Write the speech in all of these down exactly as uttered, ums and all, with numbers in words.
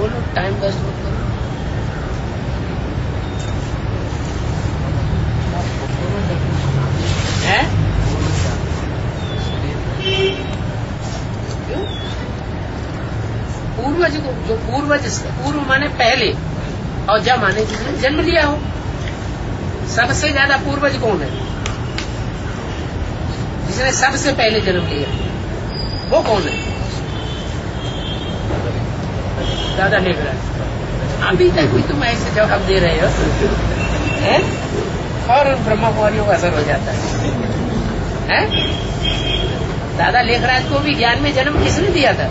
बोलो, time waste मत करो। है क्यों? पूर्वज को, जो पूर्वज, पूर्व माने पहले, और जब माने जिसने जन्म लिया हो। सबसे ज्यादा पूर्वज कौन है? जिसने सबसे पहले जन्म लिया, वो कौन है? दादा लेखराज। अभी तक भी तुम ऐसे जवाब दे रहे हो, हैं? और उन ब्रह्मकुमारियों का असर हो जाता है, हैं? दादा लेखराज को भी ज्ञान में जन्म किसने दिया था?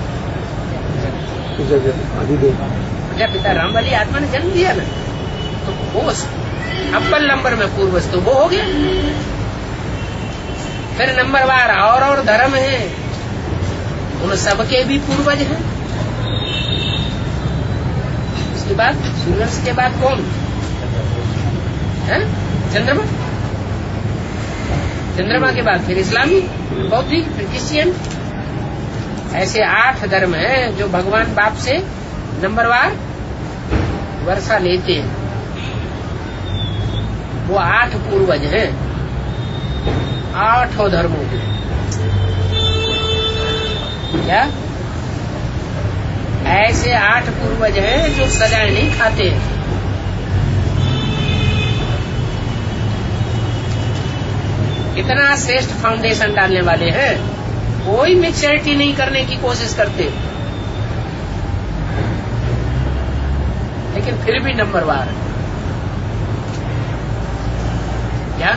जब पिता राम वाली आत्मा ने जन्म दिया ना, तो वो अव्वल नंबर में पूर्वज तो वो हो गया। फिर नंबर बार और और धर्म है, उन सबके भी पूर्वज हैं। उसके बाद सूर्य के बाद कौन है? चंद्रमा। चंद्रमा के बाद फिर इस्लामी, बौद्धिक, फिर क्रिश्चियन। ऐसे आठ धर्म हैं जो भगवान बाप से नंबरवार वर्षा लेते हैं। वो आठ पूर्वज हैं, आठों धर्मों के। क्या ऐसे आठ पूर्वज हैं जो सजाएं नहीं खाते हैं। कितना श्रेष्ठ फाउंडेशन डालने वाले हैं, कोई मिक्सचरिटी नहीं करने की कोशिश करते, लेकिन फिर भी नंबरवार। क्या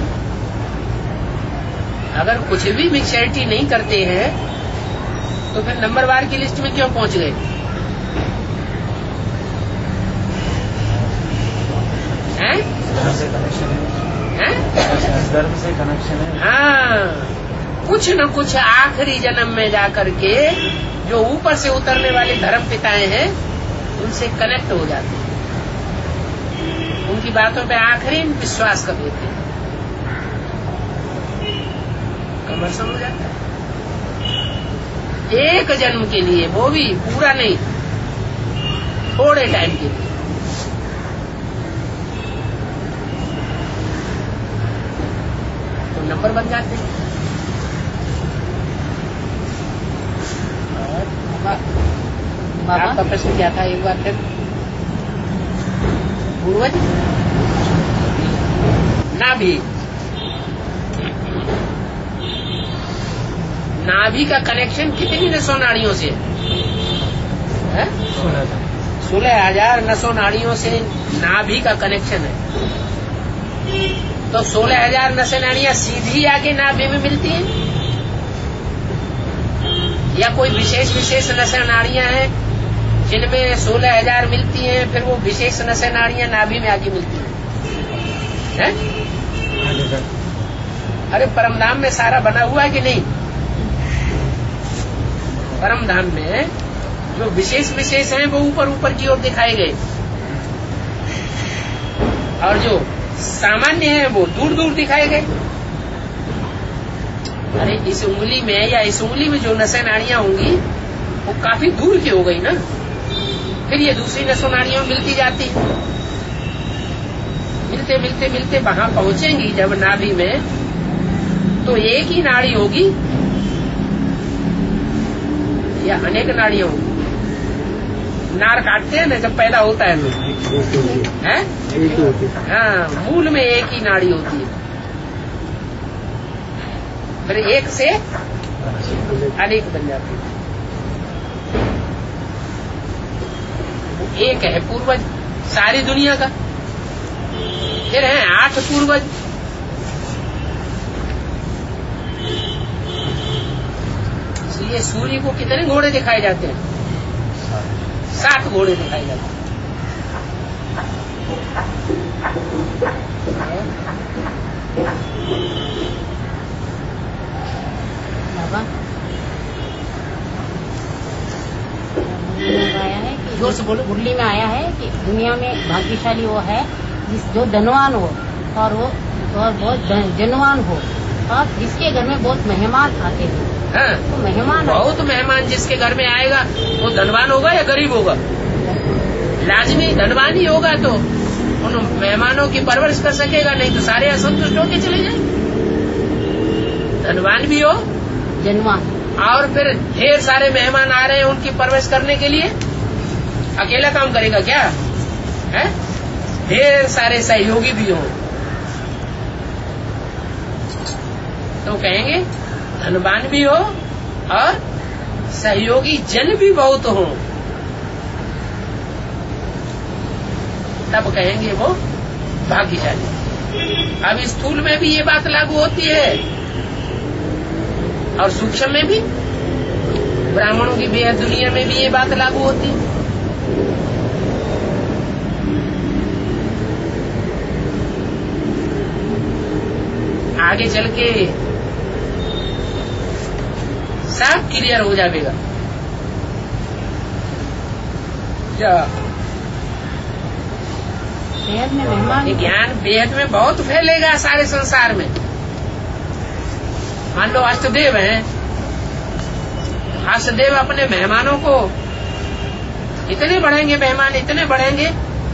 अगर कुछ भी मिक्सचरिटी नहीं करते हैं तो फिर नंबरवार की लिस्ट में क्यों पहुंच गए? हैं? हैं? धर्म से कनेक्शन है। हाँ, कुछ न कुछ आखिरी जन्म में जाकर के जो ऊपर से उतरने वाले धर्म पिताएं हैं उनसे कनेक्ट हो जाते हैं, उनकी बातों पे आखिरी विश्वास कर लेते हैं, कमर्शन हो जाता है। एक जन्म के लिए, वो भी पूरा नहीं, थोड़े टाइम के लिए। तो नंबर बन जाते हैं। और आपका प्रश्न क्या था एक बार फिर? पूर्वज नाभि, नाभि का कनेक्शन कितनी नसों नाड़ियों से है? सोलह हजार नसों नाड़ियों से नाभि का कनेक्शन है। तो सोलह हजार नसें नाड़ियां सीधी आके नाभि में मिलती हैं, या कोई विशेष विशेष नसें नाड़ियां हैं जिनमें सोलह हजार मिलती हैं, फिर वो विशेष नसें नाड़ियां नाभि में आगे मिलती हैं? है? अरे परमधाम में सारा बना हुआ है कि नहीं? परमधाम में जो विशेष विशेष हैं वो ऊपर ऊपर की ओर दिखाए गए, और जो सामान्य है वो दूर दूर दिखाए गए। अरे इस उंगली में या इस उंगली में जो नसें नाड़ियां होंगी वो काफी दूर की हो गई ना, फिर ये दूसरी नसों नाड़ियां मिलती जाती, मिलते मिलते मिलते वहां पहुंचेंगी जब नाभि में, तो एक ही नाड़ी होगी या अनेक नाड़ियां होंगी? नार काटते हैं ना जब पैदा होता है लोग, हैं? हाँ, मूल में एक ही नाड़ी होती है, फिर एक से अनेक बन जाती है। एक है पूर्वज सारी दुनिया का, फिर हैं आठ पूर्वज। इसलिए सूर्य को कितने घोड़े दिखाए जाते हैं? सात घोड़े दिखाए जाते हैं। बाबा आया है कि जोर से बोलो। मुरली में आया है कि दुनिया में भाग्यशाली वो है जिस जो धनवान हो और वो और बहुत जनवान हो, और जिसके घर में बहुत मेहमान आते हैं। हाँ, तो मेहमान बहुत मेहमान जिसके घर में आएगा वो धनवान होगा या गरीब होगा? लाजमी धनवान ही होगा तो उन मेहमानों की परवरिश कर सकेगा, नहीं तो सारे असंतुष्ट होके चले जाए। धनवान भी हो जनवान, और फिर ढेर सारे मेहमान आ रहे हैं उनकी परवरिश करने के लिए, अकेला काम करेगा क्या है? ढेर सारे सहयोगी भी हो तो कहेंगे धनवान भी हो और सहयोगी जन भी बहुत हो, तब कहेंगे वो भाग्यशाली। अब स्थूल में भी ये बात लागू होती है और सूक्ष्म में भी, ब्राह्मणों की बेहद दुनिया में भी ये बात लागू होती है। आगे चल के सब क्लियर हो जाएगा। क्या बेहद में मेहमान, ज्ञान बेहद में बहुत फैलेगा सारे संसार में। मान लो अष्टदेव हैं, अष्टदेव अपने मेहमानों को इतने बढ़ेंगे, मेहमान इतने बढ़ेंगे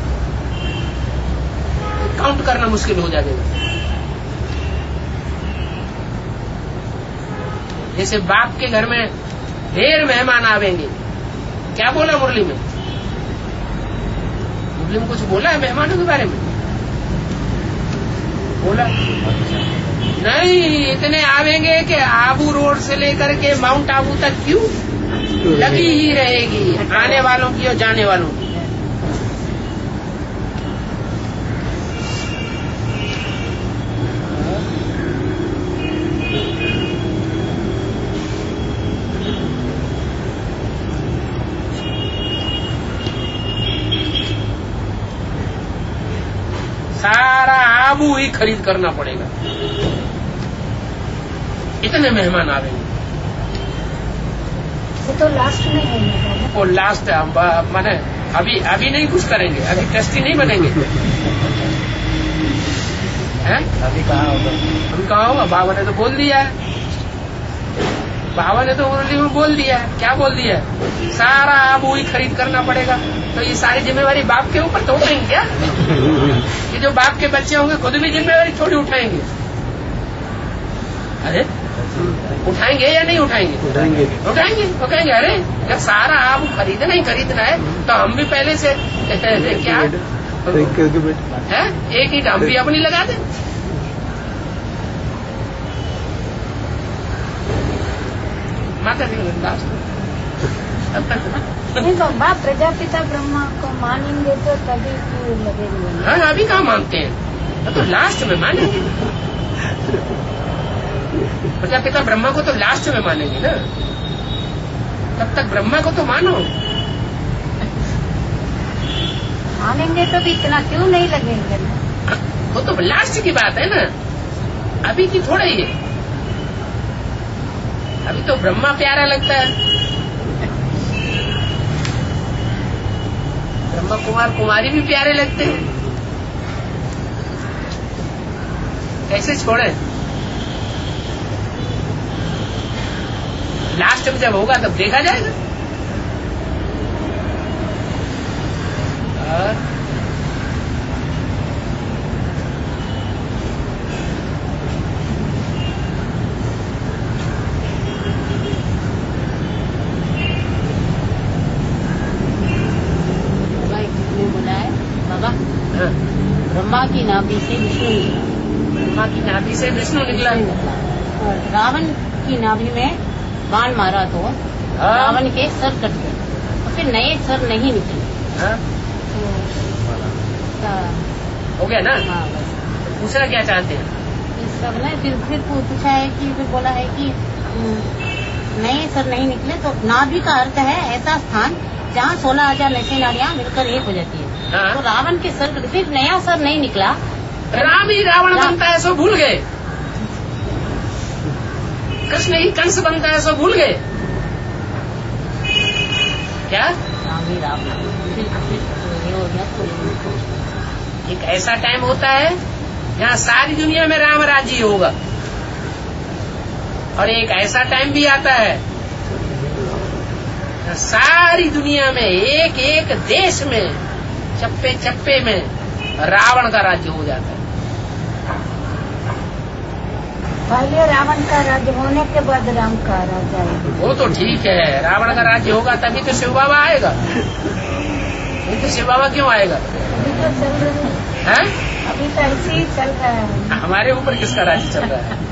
काउंट करना मुश्किल हो जाएगा। जैसे बाप के घर में ढेर मेहमान आवेंगे, क्या बोला मुरली में? मुरली में कुछ बोला है मेहमानों के बारे में? बोला नहीं, इतने आवेंगे कि आबू रोड से लेकर के माउंट आबू तक क्यों लगी ही रहेगी, आने वालों की और जाने वालों की। सारा आबू ही खरीद करना पड़ेगा, इतने मेहमान आवेंगे। वो तो लास्ट में है, वो लास्ट माने अभी अभी नहीं कुछ करेंगे, अभी ट्रस्टी नहीं बनेंगे हैं? अभी कहाँ होगा? हम कहाँ होगा? बाबा ने तो बोल दिया है, बाबा ने तो मुरली में बोल दिया है। क्या बोल दिया है? सारा आबू ही खरीद करना पड़ेगा। तो ये सारी जिम्मेवारी बाप के ऊपर तो उठाएंगे क्या? ये जो बाप के बच्चे होंगे खुद भी जिम्मेवारी थोड़ी उठाएंगे। अरे उठाएंगे या नहीं उठाएंगे? उठाएंगे उठाएंगे वो कहेंगे अरे जब सारा आबू खरीदना ही खरीदना है तो हम भी पहले से क्या है, एक ईंट हम भी अपनी लगा दें। माता नहीं तो बाप प्रजापिता ब्रह्मा को मानेंगे तो तभी लगेंगे। हाँ अभी कहाँ मानते हैं, तो लास्ट में मानेंगे। प्रजापिता ब्रह्मा को तो लास्ट में मानेंगे ना, तब तक ब्रह्मा को तो मानो। मानेंगे तो भी इतना क्यों नहीं लगेंगे ना? वो तो लास्ट की बात है ना, अभी की थोड़ा ही है। अभी तो ब्रह्मा प्यारा लगता है, ब्रह्मा कुमार कुमारी भी प्यारे लगते हैं। कैसे छोड़े? लास्ट में जब होगा तब देखा जाएगा। और ब्रह्मा की नाभि से विष्णु निकला, ब्रह्मा की नाभि से विष्णु निकला। और रावण की नाभि में बाण मारा तो रावण के सर कट गए और फिर नए सर नहीं निकले। तो हो गया ना? हाँ तो पूछना क्या चाहते हैं? इस सब ने फिर फिर पूछा है कि फिर बोला है कि नए सर नहीं निकले तो नाभि का अर्थ है ऐसा स्थान जहाँ सोलह हजार नशे नाड़ियाँ मिलकर एक हो जाती है। हाँ? तो रावण के सर फिर नया सर नहीं निकला, राम ही रावण बनता है सो भूल गए, कृष्ण ही कंस बनता है सो भूल गए क्या? राम ही रावण हो गया। एक ऐसा टाइम होता है जहाँ सारी दुनिया में राम राजी होगा, और एक ऐसा टाइम भी आता है सारी दुनिया में एक एक देश में चप्पे चप्पे में रावण का राज्य हो जाता है। पहले रावण का राज्य होने के बाद राम का राज्य आएगा। वो तो ठीक है, रावण का राज्य होगा तभी तो शिव बाबा आएगा। नहीं तो शिव बाबा क्यों आएगा? अभी तो चल रहा है, अभी तो ऐसे ही चल रहा है। हमारे ऊपर किसका राज्य चल रहा है?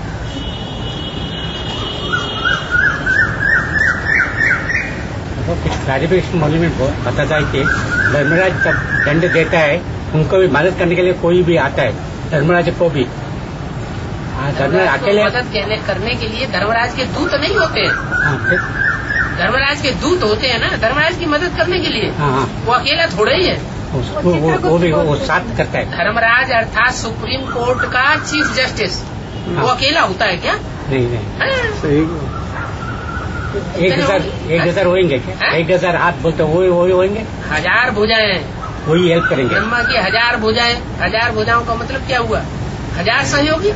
वो कुछ राजवीर मौली में बताता है कि धर्मराज जब दंड देता है, उनको भी मदद करने के लिए कोई भी आता है, धर्मराज को भी। धर्मराज अकेले मदद करने के लिए धर्मराज के दूत नहीं होते हैं। धर्मराज के दूत होते हैं ना, धर्मराज की मदद करने के लिए। हाँ, वो अकेला थोड़ा ही है, वो, वो, वो, वो भी वो साथ करता है। धर्मराज अर्थात सुप्रीम कोर्ट का चीफ जस्टिस, वो अकेला होता है क्या? नहीं नहीं, एक हजार एक हजार होंगे क्या? एक हजार हाथ बोलते वही वही होंगे, हजार भुजाएं वही हेल्प करेंगे। ब्रह्मा की हजार भुजाएं, हजार भुजाओं का मतलब क्या हुआ? हजार सहयोगी।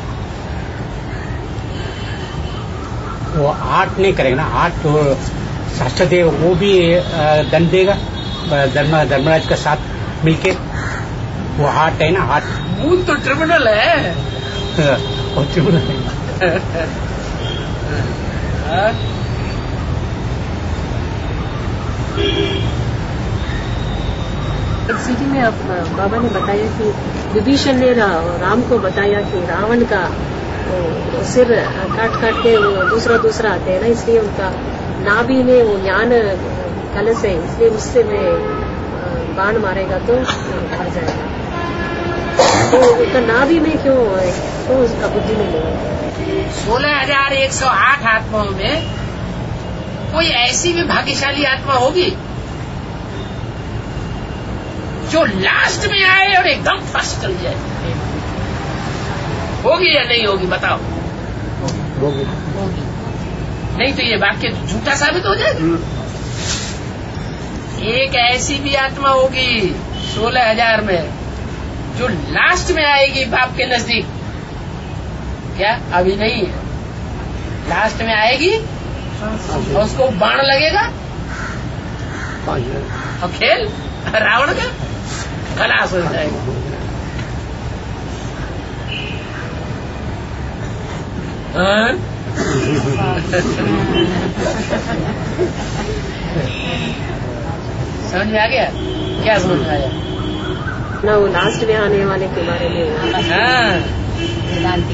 वो आठ नहीं करेंगे ना, आठ तो शास्त्रदेव वो भी दंड देगा धर्म धर्मराज के साथ मिलके। वो आठ है ना, आठ मूल तो ट्रिब्यूनल है। वो ट्रिब्यूनल है। सिटी में आप बाबा ने बताया कि विभीषण ने राम को बताया कि रावण का सिर काट काट के दूसरा दूसरा आते हैं ना, इसलिए उनका नाभि में वो ज्ञान कलश है, इसलिए उससे में बाण मारेगा तो मर जाएगा। तो उसका नाभि में क्यों क्यों उसका बुद्धि में नहीं? सोलह हजार एक सौ आठ आत्माओं में कोई ऐसी भी भाग्यशाली आत्मा होगी जो लास्ट में आए और एकदम फर्स्ट चल जाए? होगी या नहीं होगी बताओ? होगी। नहीं तो ये वाक्य झूठा साबित हो जाएगा। एक ऐसी भी आत्मा होगी सोलह हजार में जो लास्ट में आएगी बाप के नजदीक। क्या अभी नहीं है, लास्ट में आएगी और उसको बाण लगेगा और खेल रावण का खलास हो जाएगा। समझ में आ गया? क्या समझ में आया? ना वो लास्ट में आने वाले के बारे में। हाँ, वेदांति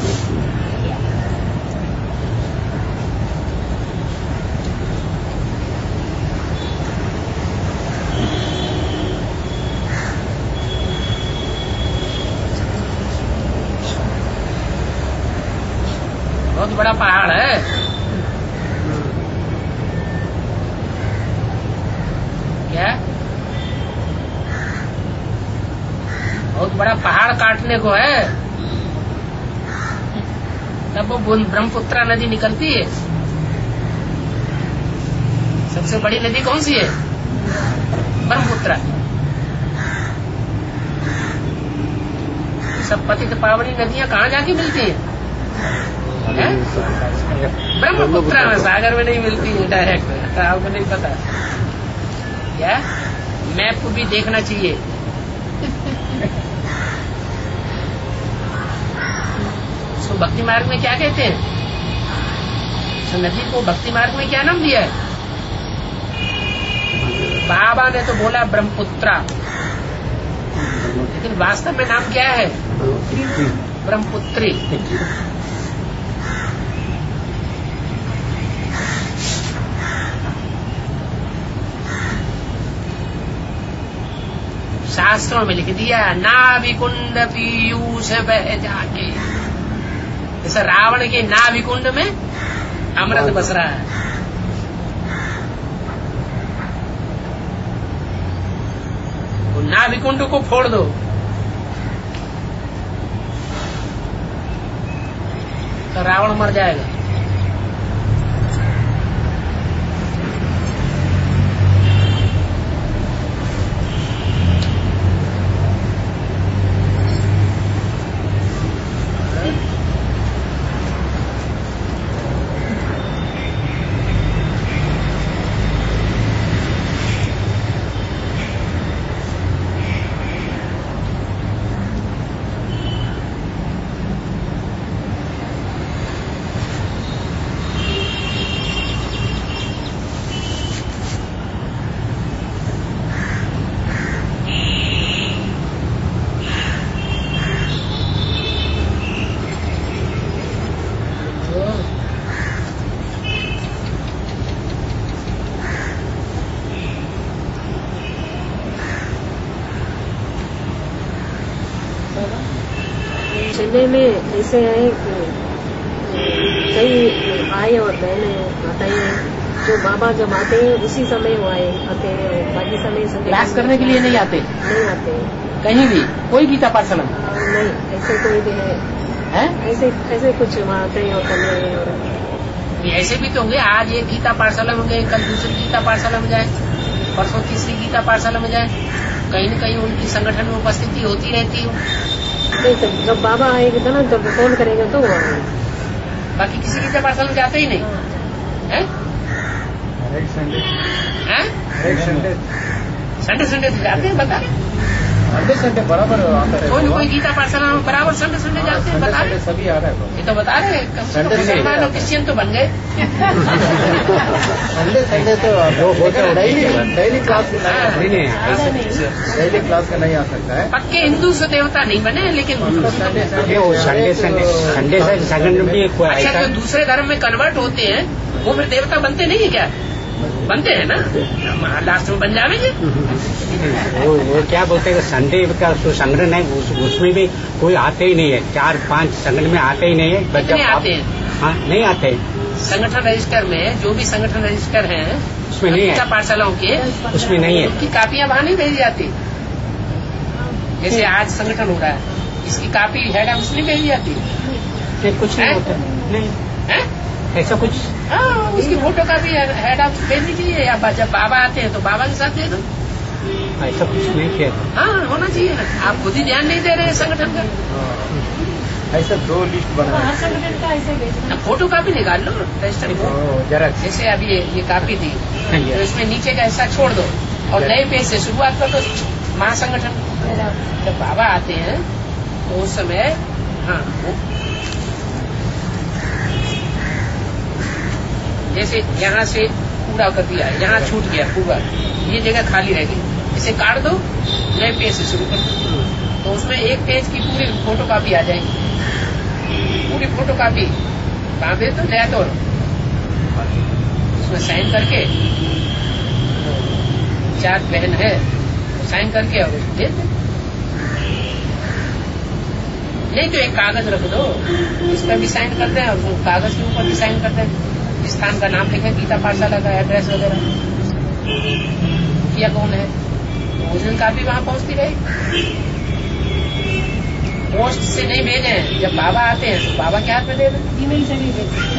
बहुत बड़ा पहाड़ है। क्या? बहुत बड़ा पहाड़ काटने को है, तब वो ब्रह्मपुत्रा नदी निकलती है। सबसे बड़ी नदी कौन सी है? ब्रह्मपुत्रा। सब पतित पावनी नदियां कहाँ जाके मिलती हैं? ब्रह्मपुत्रा में, सागर में नहीं मिलती है डायरेक्ट। आपको नहीं पता क्या? मैप को भी देखना चाहिए। उसको भक्ति मार्ग में क्या कहते हैं? तो नदी को भक्ति मार्ग में क्या नाम दिया है? बाबा ने तो बोला ब्रह्मपुत्रा, लेकिन वास्तव में नाम क्या है? ब्रह्मपुत्री। शास्त्रों में लिख दिया नाभिकुंड पीयूष बह जाके। जैसे रावण के नाभिकुंड में अमृत बस रहा है। तो नाभिकुंड को फोड़ दो तो रावण मर जाएगा। महीने में ऐसे है कि कई भाई और बहनें माताएं जो बाबा जब आते हैं उसी समय वो आए आते हैं और बाकी समय संडे क्लास करने के लिए नहीं आते नहीं आते कहीं भी कोई गीता पाठशाला में नहीं ऐसे कोई भी है, है ऐसे ऐसे कुछ वहाँ कहीं और करने और ऐसे भी तो होंगे। आज एक गीता पाठशाला में गए, कल दूसरी गीता पाठशाला में जाए, परसों तीसरी गीता पाठशाला में जाए, कहीं न कहीं उनकी संगठन में उपस्थिति होती रहती है। नहीं तो जब बाबा आएगा ना जब फोन करेगा तो वो आएगा, बाकी किसी गीता पाठशाला में जाते ही नहीं है। संडे संडे संडे संडे जाते हैं, बता संडे संडे बराबर आता है। कोई न कोई गीता पाठशाला में बराबर संडे संडे जाते हैं, बता रहे सभी आ रहा है। ये तो बता रहे मुसलमान और क्रिश्चियन तो बन गए। संडे संडे तो डेली क्लास डेली क्लास का नहीं आ सकता है। पक्के हिंदू से देवता नहीं बने, लेकिन संडे संडे संडे से संगठन में अच्छा जो दूसरे धर्म में कन्वर्ट होते हैं वो फिर देवता बनते नहीं है क्या? बनते हैं ना, लास्ट में बन जाएंगे। वो, वो क्या बोलते हैं संडे का जो संगठन है उस, उसमें भी कोई आते ही नहीं है, चार पांच संगठन में आते ही नहीं है। कितने आते हैं? हाँ नहीं आते। संगठन रजिस्टर में जो भी संगठन रजिस्टर हैं उसमें नहीं है, पाठशालाओं के उसमें नहीं है। उसकी कापियां वहां नहीं भेजी जाती। जैसे आज संगठन हो रहा है, इसकी कापी हेड ऑफिस नहीं भेजी जाती। कुछ नहीं होता नहीं है ऐसा कुछ। हाँ, उसकी फोटो कापी हेड ऑफिस भेजनी चाहिए, या जब बाबा आते हैं तो बाबा के साथ दे दो। ऐसा कुछ नहीं किया। हाँ होना चाहिए ना, आप खुद ही ध्यान नहीं दे रहे हैं संगठन का। ऐसा दो लिस्ट बना हर संगठन का ऐसे भेजना। फोटो कापी निकाल लो रजिस्टर को, जरा जैसे अभी ये, ये कापी थी तो इसमें नीचे का हिस्सा छोड़ दो और नए पेज से शुरुआत कर दो। महासंगठन जब बाबा आते हैं तो उस समय हाँ जैसे यहाँ से पूरा कर दिया, यहाँ छूट गया पूरा, ये जगह खाली रह गई, इसे काट दो, नए पेज से शुरू कर दो, तो उसमें एक पेज की पूरी फोटो कापी आ जाएगी। पूरी फोटो कापी कहाँ भेज दो, नया तौर उसमें साइन करके, चार बहन है साइन करके और भेज दे। नहीं तो एक कागज रख दो, इस पर भी साइन करते हैं और कागज के ऊपर भी साइन करते हैं, स्थान का नाम लिखे, गीता पाठशाला का एड्रेस वगैरह, किया कौन है, तो उस दिन काफी वहां पहुंचती रहेगी। पोस्ट से नहीं भेजे, जब बाबा आते हैं तो बाबा के हाथ में दे दें। ईमेल से भी भेज,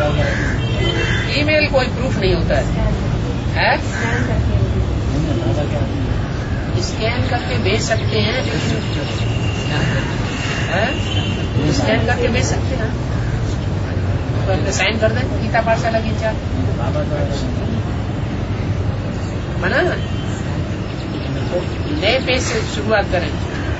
ईमेल कोई प्रूफ नहीं होता है, है? स्कैन करके भेज सकते हैं, लेकिन स्कैन करके भेज सकते हैं तो अपने साइन कर दें, गीता पाठशाला की चार मना ना, नए पेज से शुरुआत करें।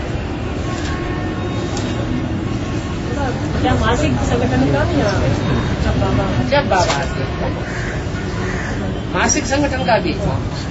क्या मासिक संगठन का या जब बाबा जब बाबा आते हैं मासिक संगठन का भी,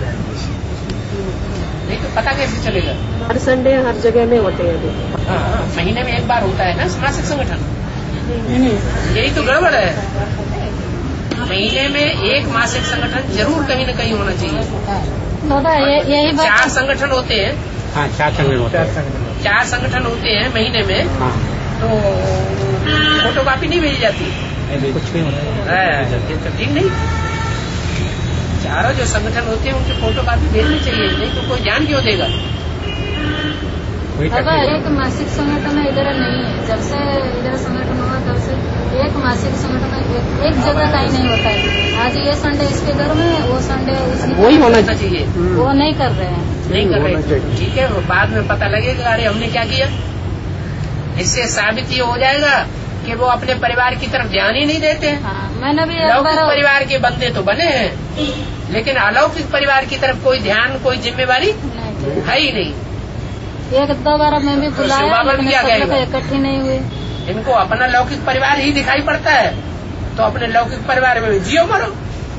नहीं तो पता कैसे चलेगा? हर संडे हर जगह में होते हैं अभी। हाँ, महीने में एक बार होता है ना मासिक संगठन, यही तो गड़बड़ है। महीने में एक मासिक संगठन जरूर कहीं न कहीं होना चाहिए। दादा यही बात, चार संगठन होते हैं। हाँ चार संगठन होते हैं, चार संगठन होते हैं महीने में। हाँ तो फोटो कॉपी नहीं भेजी जाती, कुछ नहीं होता है, ये तो ठीक नहीं। चारों जो संगठन होते हैं उनकी फोटो कॉपी भेजनी चाहिए, नहीं तो कोई ध्यान क्यों देगा? बाबा एक मासिक संगठन इधर नहीं है, जब से इधर संगठन हुआ तब से एक मासिक संगठन एक, एक जगह का ही नहीं होता है। आज ये संडे इसके घर में, वो संडे वही होना चाहिए, वो नहीं कर रहे हैं, नहीं कर रहे। ठीक है, वो बाद में पता लगेगा अरे हमने क्या किया। इससे साबित ये हो जाएगा कि वो अपने परिवार की तरफ ध्यान ही नहीं देते हैं। हाँ, मैंने भी लौकिक परिवार के बंदे तो बने हैं, लेकिन अलौकिक परिवार की तरफ कोई ध्यान, कोई जिम्मेवारी है ही नहीं। एक दो बार मैं भी बुलाया, लेकिन इकट्ठे नहीं हुए। इनको अपना लौकिक परिवार ही दिखाई पड़ता है, तो अपने लौकिक परिवार में जियो मरो।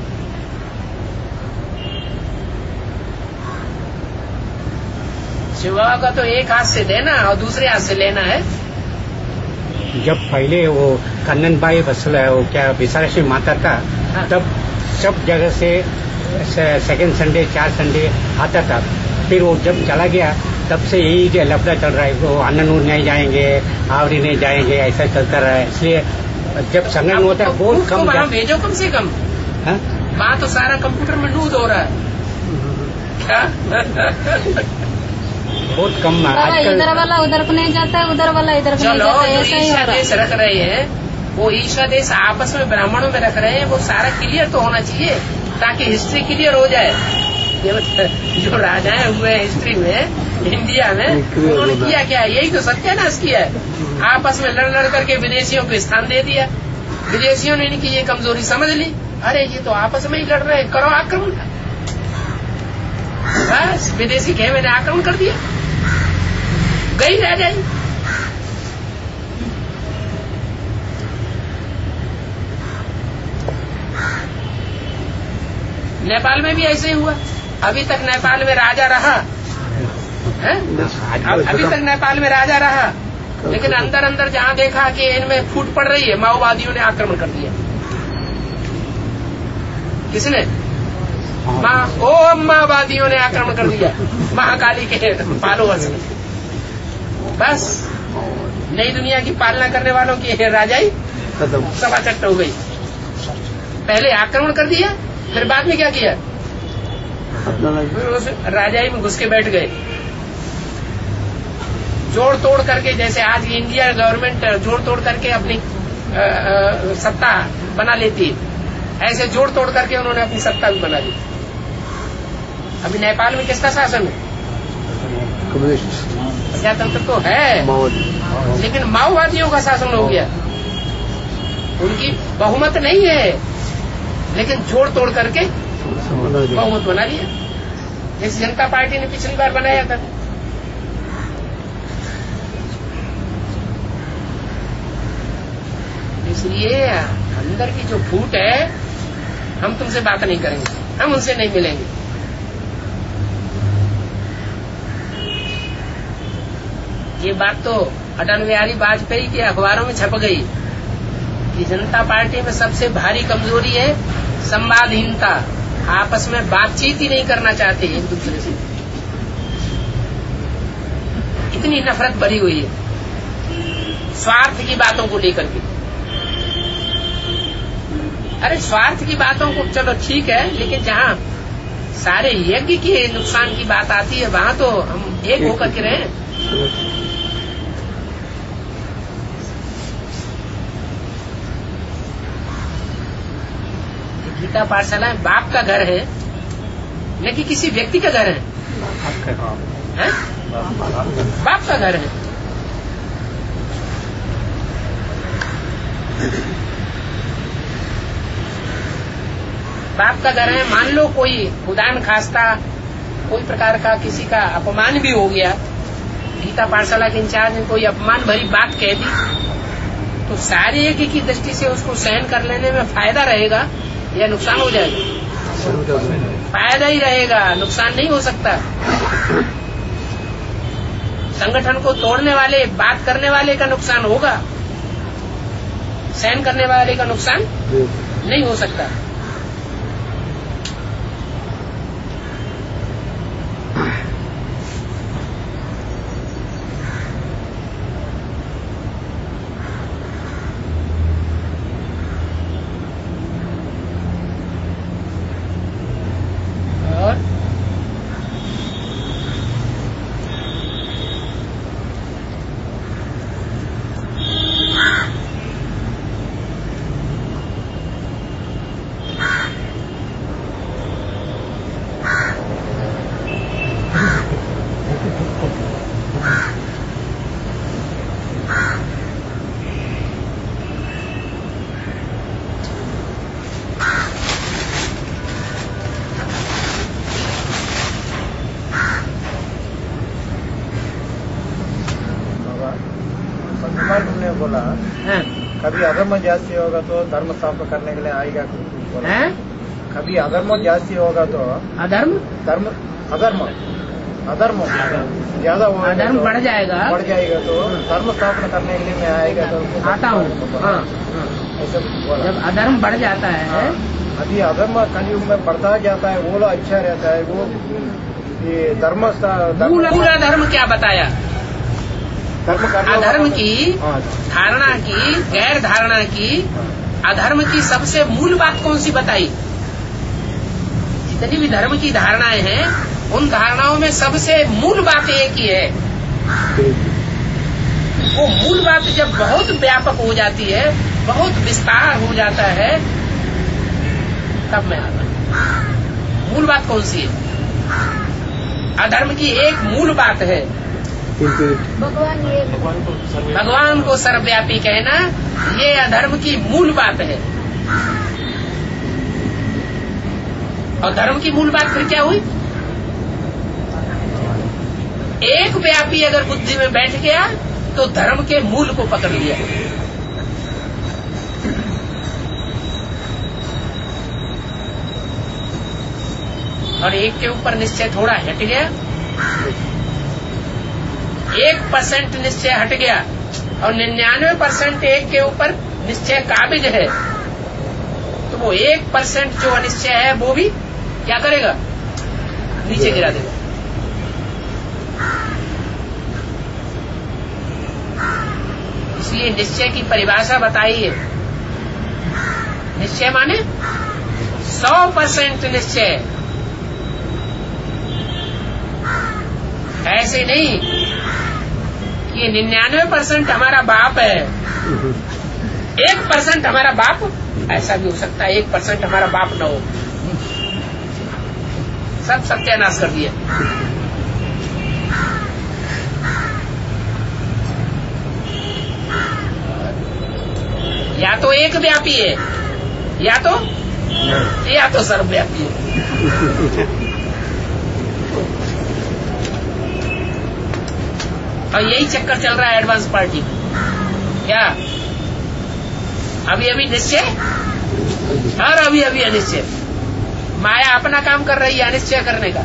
शिव बाबा का तो एक हाथ से देना और दूसरे हाथ से लेना है। जब पहले वो कन्नन बाई बसल वो क्या विशालक्ष्मी माता था, हाँ। तब सब जगह से सेकेंड संडे चार संडे आता था। फिर वो जब चला गया तब से यही जो लफड़ा चल रहा है, वो अन्ननूर नहीं जाएंगे, आवरी नहीं जाएंगे, ऐसा चलता रहा है। इसलिए जब संगठन होता है बहुत कम, वहाँ भेजो कम से कम। हाँ? वहाँ तो सारा कंप्यूटर में नूद हो रहा है क्या? बहुत कम इधर वाला उधर को नहीं जाता है, उधर वाला इधर को नहीं जाता है, ऐसा ही हो रहा है। देश रख रहे हैं, वो ईशा देश आपस में ब्राह्मणों में रख रहे हैं, वो सारा क्लियर तो होना चाहिए ताकि हिस्ट्री क्लियर हो जाए। जो राजाएं हुए हिस्ट्री में इंडिया में, उन्होंने किया क्या? यही तो सत्यानाश किया है। आपस में लड़ लड़ करके विदेशियों को स्थान दे दिया। विदेशियों ने इनकी ये कमजोरी समझ ली, अरे ये तो आपस में ही लड़ रहे हैं, करो आक्रमण। बस विदेशी खेमे ने आक्रमण कर दिया, गई रह जाए। नेपाल में भी ऐसे ही हुआ। अभी तक नेपाल में राजा रहा है, अभी तक नेपाल में राजा रहा, लेकिन अंदर अंदर जहाँ देखा कि इनमें फूट पड़ रही है, माओवादियों ने आक्रमण कर दिया। किसने? माँ ओ माओवादियों ने आक्रमण कर दिया, महाकाली के फॉलोअर्स ने। बस नई दुनिया की पालना करने वालों की राजाई सभा चट्ट हो गई। पहले आक्रमण कर दिया, फिर बाद में क्या किया? उस राजाई में घुस के बैठ गए, जोड़ तोड़ करके। जैसे आज इंडिया गवर्नमेंट जोड़ तोड़ करके अपनी आ, आ, सत्ता बना लेती है, ऐसे जोड़ तोड़ करके उन्होंने अपनी सत्ता भी बना ली। अभी नेपाल में किसका शासन है? प्रजातंत्र तो है, लेकिन माओवादियों का शासन हो गया। उनकी बहुमत नहीं है, लेकिन जोड़ तोड़ करके बहुमत बना लिया, जैसे जनता पार्टी ने पिछली बार बनाया था। इसलिए अंदर की जो फूट है, हम तुमसे बात नहीं करेंगे, हम उनसे नहीं मिलेंगे। ये बात तो अटल बिहारी वाजपेयी के अखबारों में छप गई कि जनता पार्टी में सबसे भारी कमजोरी है संवादहीनता, आपस में बातचीत ही नहीं करना चाहते एक दूसरे से। इतनी नफरत भरी हुई है स्वार्थ की बातों को लेकर के। अरे स्वार्थ की बातों को चलो ठीक है, लेकिन जहाँ सारे यज्ञ के नुकसान की बात आती है, वहाँ तो हम एक होकर के रहें। गीता पाठशाला बाप का घर है, न कि किसी व्यक्ति का घर है, है? बाप का घर है। बाप का घर है। मान लो कोई खुदा न खास्ता कोई प्रकार का किसी का अपमान भी हो गया, गीता पाठशाला के इंचार्ज ने कोई अपमान भरी बात कह दी, तो सारे एक की दृष्टि से उसको सहन कर लेने में फायदा रहेगा या नुकसान हो जाएगा? फायदा ही रहेगा, नुकसान नहीं हो सकता। संगठन को तोड़ने वाले, बात करने वाले का नुकसान होगा, सहन करने वाले का नुकसान नहीं हो सकता। तुमने बोला कभी अधर्म जास्ती होगा तो धर्म स्थापना करने के लिए आएगा, है? कभी अधर्म जास्ती होगा तो अधर्म धर्म अधर्म अधर्म ज्यादा होगा, अधर्म बढ़ जाएगा बढ़ जाएगा तो धर्म स्थापना करने के लिए मैं आएगा तो आता हूँ। ऐसे बोला। जब अधर्म बढ़ जाता है, अभी अधर्म कलयुग में बढ़ता जाता है, वो लोग अच्छा रहता है, वो ये धर्म मूल पूरा धर्म क्या बताया? धर्म अधर्म की धारणा की, गैर धारणा की, अधर्म की सबसे मूल बात कौन सी बताई? जितनी भी धर्म की धारणाएं हैं उन धारणाओं में सबसे मूल बात एक ही है। वो मूल बात जब बहुत व्यापक हो जाती है, बहुत विस्तार हो जाता है, तब मैं आता। मूल बात कौन सी है? अधर्म की एक मूल बात है भगवान को सर्वव्यापी कहना, ये अधर्म की मूल बात है। और धर्म की मूल बात फिर क्या हुई? एक व्यापी अगर बुद्धि में बैठ गया तो धर्म के मूल को पकड़ लिया। और एक के ऊपर निश्चय थोड़ा हट गया, एक परसेंट निश्चय हट गया और निन्यानवे परसेंट एक के ऊपर निश्चय काबिज है, तो वो एक परसेंट जो अनिश्चय है वो भी क्या करेगा? नीचे गिरा देगा। इसलिए निश्चय की परिभाषा बताई है। निश्चय माने सौ परसेंट निश्चय, ऐसे नहीं कि ये निन्यानवे परसेंट हमारा बाप है, एक परसेंट हमारा बाप, ऐसा भी हो सकता है एक परसेंट हमारा बाप न हो। सब सत्यानाश कर दिया। या तो एक व्यापी है, या तो या तो सर्वव्यापी है। और यही चक्कर चल रहा है एडवांस पार्टी में। क्या अभी अभी निश्चय और अभी अभी अनिश्चय। माया अपना काम कर रही है अनिश्चय करने का।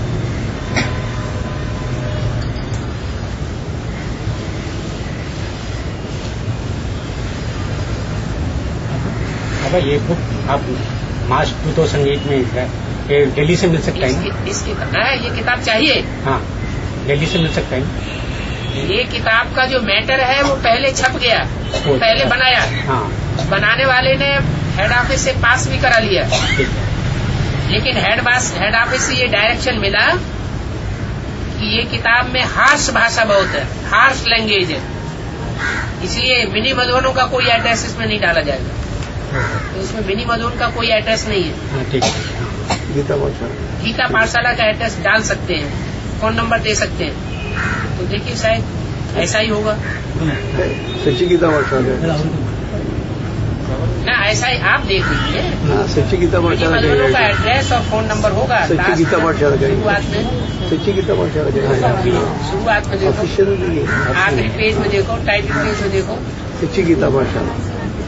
अब ये बुक आप मास तो संगीत में है, ये दिल्ली से मिल सकता है? इस किताब ये किताब चाहिए? हाँ, दिल्ली से मिल सकता है। ये किताब का जो मैटर है वो पहले छप गया, पहले बनाया। हाँ। बनाने वाले ने हेड ऑफिस से पास भी करा लिया, लेकिन हेड हेड ऑफिस से ये डायरेक्शन मिला कि ये किताब में हार्श भाषा बहुत है, हार्श लैंग्वेज है, इसलिए मिनी मधुबनों का कोई एड्रेस इसमें नहीं डाला जाएगा। तो इसमें मिनी मधुबन का कोई एड्रेस नहीं है। ठीक है। गीता पाठशाला गीता पाठशाला का एड्रेस डाल सकते हैं, फोन नंबर दे सकते हैं। तो देखिए शायद ऐसा ही होगा। सच्ची गीता पाठशाला ना, ऐसा ही आप देख लीजिए। सच्ची गीता पाठशाला का एड्रेस और फोन नंबर होगा। सच्ची गीता पाठशाला शुरुआत में सच्ची गीता पाठशाला शुरुआत में देखो, आखिरी पेज में देखो, टाइटल पेज में देखो, सच्ची गीता पाठशाला।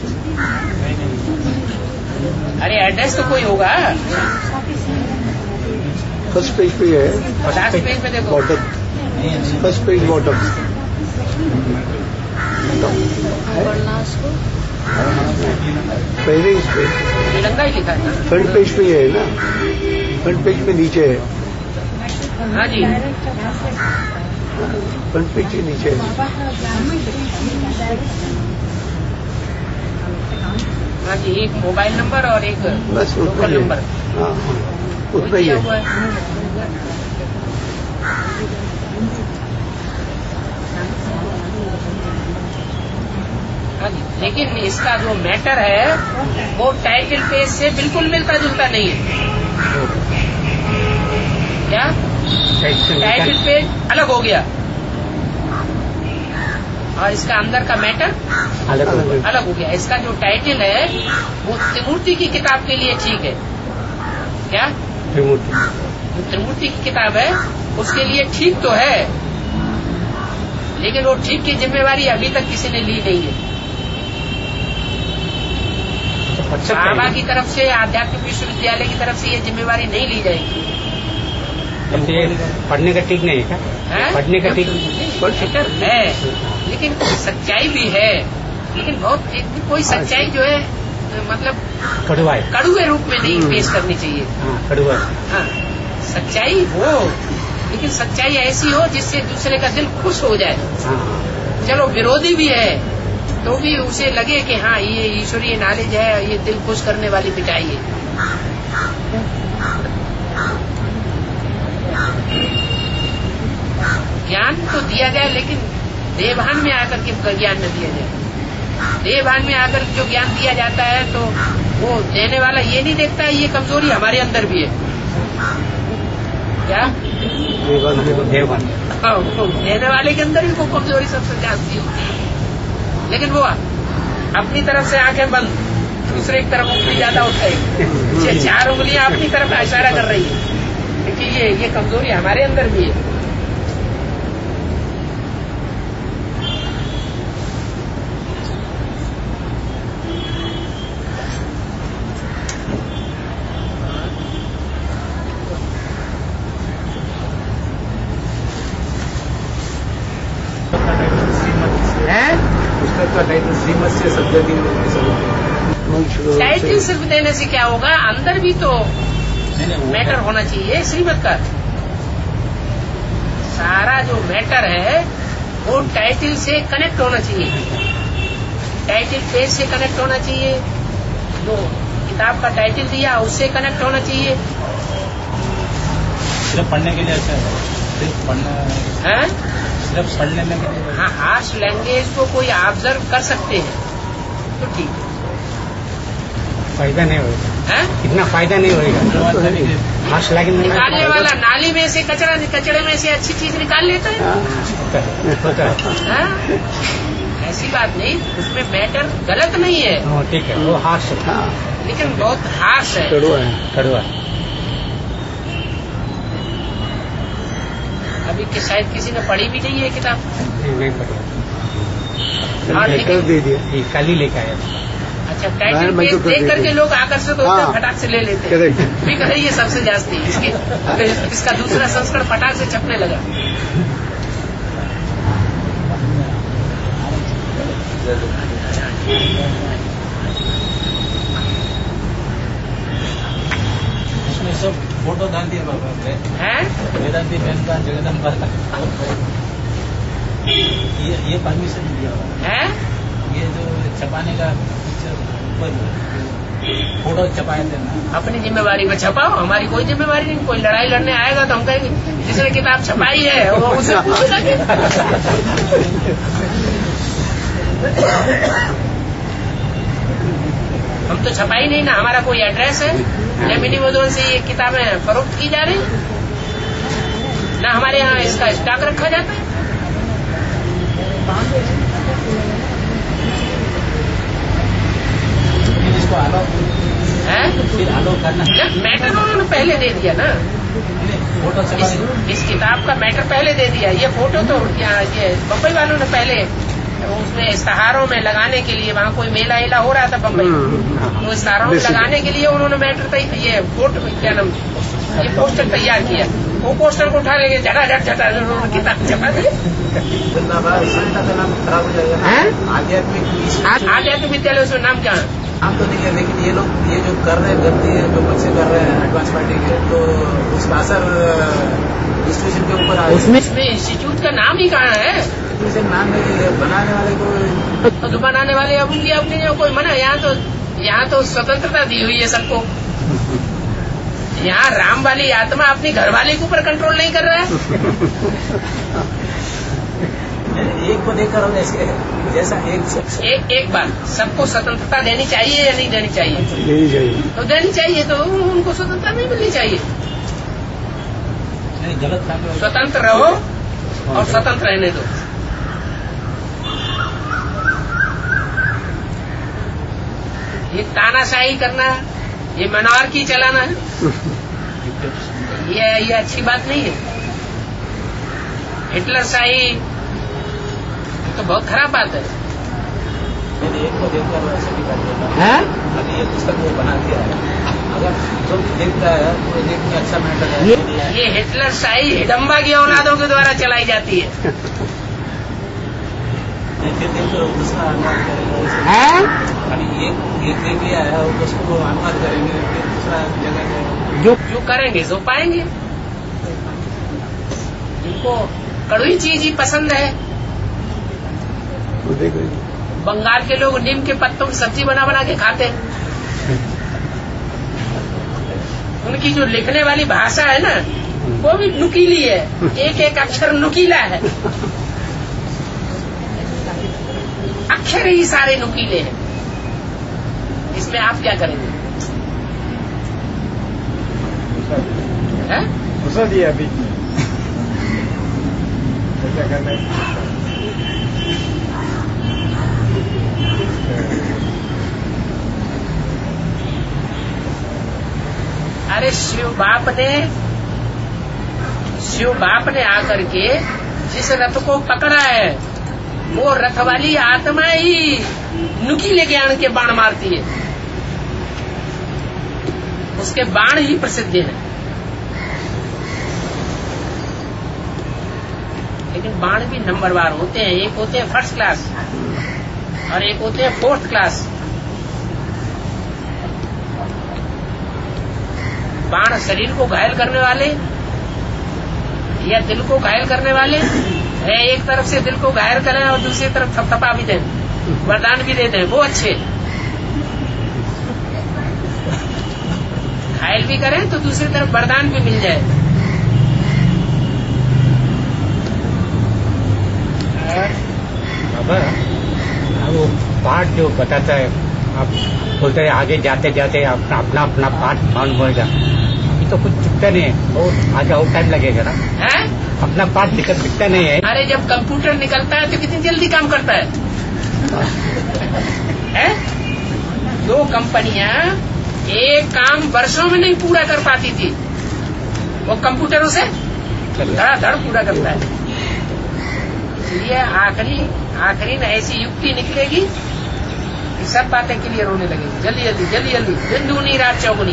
अरे एड्रेस तो कोई होगा। फर्स्ट पेज पे है, लास्ट पेज में देखो, फर्स्ट पेज बॉटम। पहले इस पे श्रीलंका ही लिखा है। फ्रंट पेज पे है ना, फ्रंट पेज पे नीचे है। हाँ जी, फ्रंट पेज के नीचे है। हाँ जी, एक मोबाइल नंबर और एक बस लोकल नंबर। हाँ, उतना ही है। हाँ जी, लेकिन इसका जो मैटर है वो टाइटल पेज से बिल्कुल मिलता जुलता नहीं है। क्या टाइटल पेज अलग हो गया और इसका अंदर का मैटर अलग अलग हो गया। इसका जो टाइटल है वो त्रिमूर्ति की किताब के लिए ठीक है। क्या त्रिमूर्ति जो त्रिमूर्ति की किताब है उसके लिए ठीक तो है, लेकिन वो ठीक की जिम्मेवारी अभी तक किसी ने ली नहीं है। बाबा की तरफ से, आध्यात्मिक विश्वविद्यालय की तरफ से ये जिम्मेवारी नहीं ली जाएगी। पढ़ने का ठीक नहीं है क्या? पढ़ने का ठीक है, लेकिन सच्चाई भी है, लेकिन बहुत एक कोई सच्चाई जो है मतलब कड़ुआ है, कड़ुए रूप में नहीं पेश करनी चाहिए। हाँ, कड़ुआ। हाँ, सच्चाई हो, लेकिन सच्चाई ऐसी हो जिससे दूसरे का दिल खुश हो जाए। चलो विरोधी भी है तो भी उसे लगे कि हाँ ये ईश्वरीय नॉलेज है, ये दिल खुश करने वाली पिटाई है। ज्ञान तो दिया जाए, लेकिन देवभान में आकर के ज्ञान न दिया जाए। देवभान में आकर जो ज्ञान दिया जाता है तो वो देने वाला ये नहीं देखता है ये कमजोरी हमारे अंदर भी है क्या? देवभान देने वाले के अंदर भी वो कमजोरी सबसे जाती होती है, लेकिन वो अपनी तरफ से आंखें बंद, दूसरे की तरफ उंगली ज्यादा उठाएगी, चार उंगलियां अपनी तरफ इशारा कर रही है, क्योंकि ये ये कमजोरी हमारे अंदर भी है। श्रीमत से सब्जेक्ट टाइटल सिर्फ देने से क्या होगा, अंदर भी तो मैटर होना चाहिए। श्रीमत का सारा जो मैटर है वो टाइटल से कनेक्ट होना चाहिए, टाइटल पेज से कनेक्ट होना चाहिए, जो किताब का टाइटल दिया उससे कनेक्ट होना चाहिए। सिर्फ पढ़ने के लिए अच्छा है, सिर्फ पढ़ना है, सिर्फ पढ़ने में हाँ हार्श लैंग्वेज को कोई ऑब्जर्व कर सकते हैं तो ठीक है, फायदा नहीं होगा है? इतना फायदा नहीं होगा। हार्श लैंग्वेज निकालने वाला नाली में से कचरा, कचड़े में से अच्छी चीज निकाल लेता है, हाँ? ऐसी बात नहीं, उसमें मैटर गलत नहीं है, ठीक है, वो हार्श है लेकिन बहुत हार्श है, कड़वा है, कड़वा। अभी कि शायद किसी ने पढ़ी भी नहीं है किताब, नहीं पढ़ी, दे दिया कल ही लेकर आया। अच्छा, टाइटल पेज देख करके लोग आकर्षित होते हैं, फटाक से ले लेते हैं, भी कहे ये सबसे जास्ती इसके, इसका दूसरा संस्करण फटाक से छपने लगा। उसमें सब फोटो डाल दिया बाबा है, वेदांती बहन का जगदम्बा ये ये परमिशन दिया है, ये जो छपाने का ऊपर फोटो छपाए थे ना, अपनी जिम्मेवारी पे छपाओ, हमारी कोई जिम्मेवारी नहीं। कोई लड़ाई लड़ने आएगा तो हम कहेंगे जिसने किताब छपाई है वो उसे पूछेंगे। हम तो छपाई नहीं ना, हमारा कोई एड्रेस है, न मिनी मधुबन से ये किताबें फरोख्त की जा रही, ना हमारे यहाँ इसका स्टॉक रखा जाता है। इसको आलो है, फिर आलो करना मैटर उन्होंने पहले दे दिया ना, फोटो इस, इस किताब का मैटर पहले दे दिया। ये फोटो तो ये बम्बई वालों ने पहले उसमें इश्तहारों में लगाने के लिए, वहाँ कोई मेला एला हो रहा था बम्बई, तो इश्तहारों में लगाने के लिए उन्होंने मैटर ये फोटो क्या नाम ये पोस्टर तैयार किया। वो पोस्टर को उठा लेंगे, झटा झट झटा किताब छपा दी। खराब हो जाएगा। आध्यात्मिक आध्यात्मिक विद्यालय उसमें नाम क्या है? नाम तो नहीं है, लेकिन ये लोग ये जो कर रहे हैं गलती है, जो बच्चे कर रहे हैं एडवांस पार्टी के, तो उसका असर इंस्टीट्यूशन के ऊपर आया। उसमें इंस्टीट्यूट का नाम ही कहाँ है? इंस्टीट्यूशन नाम है, बनाने वाले को तो बनाने वाले अब उनकी अपनी कोई मना। यहाँ तो यहाँ तो स्वतंत्रता दी हुई है सबको। यहाँ राम वाली आत्मा अपनी घरवाली के ऊपर कंट्रोल नहीं कर रहा है। एक को देखकर हम ऐसे जैसा एक एक एक बात, सबको स्वतंत्रता देनी चाहिए या नहीं देनी चाहिए? देनी चाहिए। तो देनी चाहिए, तो उनको स्वतंत्रता नहीं मिलनी चाहिए। नहीं, गलत काम। स्वतंत्र रहो और स्वतंत्र रहने दो। ये तानाशाही करना, ये मोनार्की चलाना है, ये ये अच्छी बात नहीं है। हिटलर शाही तो बहुत खराब बात है। मैंने एक को देखकर वैसे भी कर देता है? अभी ये पुस्तक वो बना दिया है, अगर जो देखता है तो देखने अच्छा मैटर है। ये, ये हिटलर शाही हिडम्बा की औलादों के द्वारा चलाई जाती है। फिर देखो दूसरा अनुवाद करेगा है? अभी एक एक देख लिया है, उसको अनुवाद करेंगे, फिर दूसरा जगह जो जो करेंगे जो पाएंगे। उनको कड़वी चीज ही पसंद है। बंगाल के लोग नीम के पत्तों की सब्जी बना बना के खाते हैं। उनकी जो लिखने वाली भाषा है ना, वो भी नुकीली है, एक एक अक्षर नुकीला है, अक्षर ही सारे नुकीले हैं। इसमें आप क्या करेंगे? घुसा दिया बीच में, ऐसा करना है। अरे शिव बाप ने शिव बाप ने आकर के जिस रथ को पकड़ा है, वो रथ वाली आत्मा ही नुकीले ज्ञान के बाण मारती है। उसके बाण ही प्रसिद्ध हैं। लेकिन बाण भी नंबरवार होते हैं। एक होते हैं फर्स्ट क्लास और एक होते हैं फोर्थ क्लास। बाण शरीर को घायल करने वाले या दिल को घायल करने वाले है, एक तरफ से दिल को घायल करें और दूसरी तरफ थपथपा भी दें, वरदान भी देते हैं, वो अच्छे। घायल भी करें तो दूसरी तरफ वरदान भी मिल जाए। बाबा, वो पाठ जो बताता है, आप बोलते हैं आगे जाते जाते अपना अपना अपना पाठ मालूम होगा। अभी तो कुछ दिखता नहीं है, बहुत आगे और टाइम लगेगा ना। है? अपना पाठ दिक्कत दिखता नहीं है। अरे जब कंप्यूटर निकलता है तो कितनी जल्दी काम करता है, है? दो कंपनियां एक काम वर्षों में नहीं पूरा कर पाती थी, वो कंप्यूटर उसे धड़ाधड़ पूरा करता है। इसलिए आखिरी आखिरी में ऐसी युक्ति निकलेगी कि सब बातें क्लियर होने लगेगी, जल्दी जल्दी जल्दी जल्दी, दिन दूनी रात चौगुनी।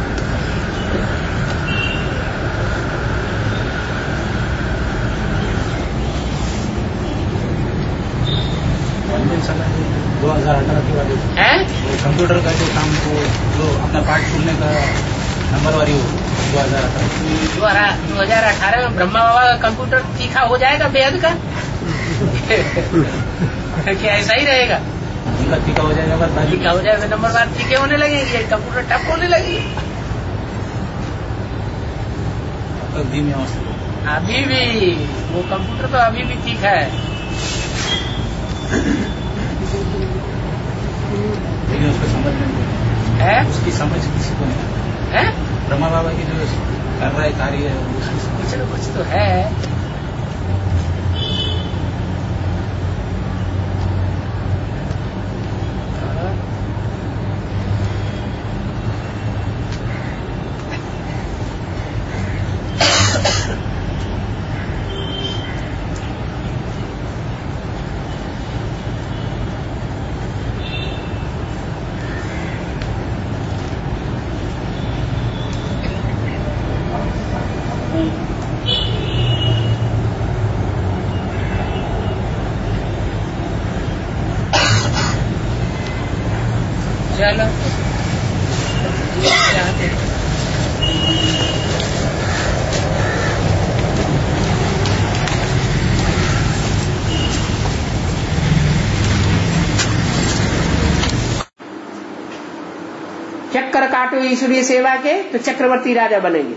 दो हजार अठारह के बाद है कंप्यूटर का जो काम को जो अपना पाठ सुनने का नंबर वाली हो दो हजार अठारह दो हजार अठारह में ब्रह्मा बाबा का कंप्यूटर तीखा हो जाएगा बेहद का। क्या ऐसा ही रहेगा? तीखा तीखा हो जाएगा, तीखा हो जाएगा, नंबर बार तीखे होने लगेंगे, कंप्यूटर टफ होने लगेगी। धीमी अवस्था अभी भी वो कंप्यूटर तो अभी भी तीखा है। लेकिन उसको समझ नहीं है, उसकी समझ किसी को नहीं है? ब्रह्मा बाबा की जो कर रहा है कार्य है कुछ न कुछ तो है। चलो चाहते चक्कर काटो ईश्वरीय सेवा के तो चक्रवर्ती राजा बनेंगे।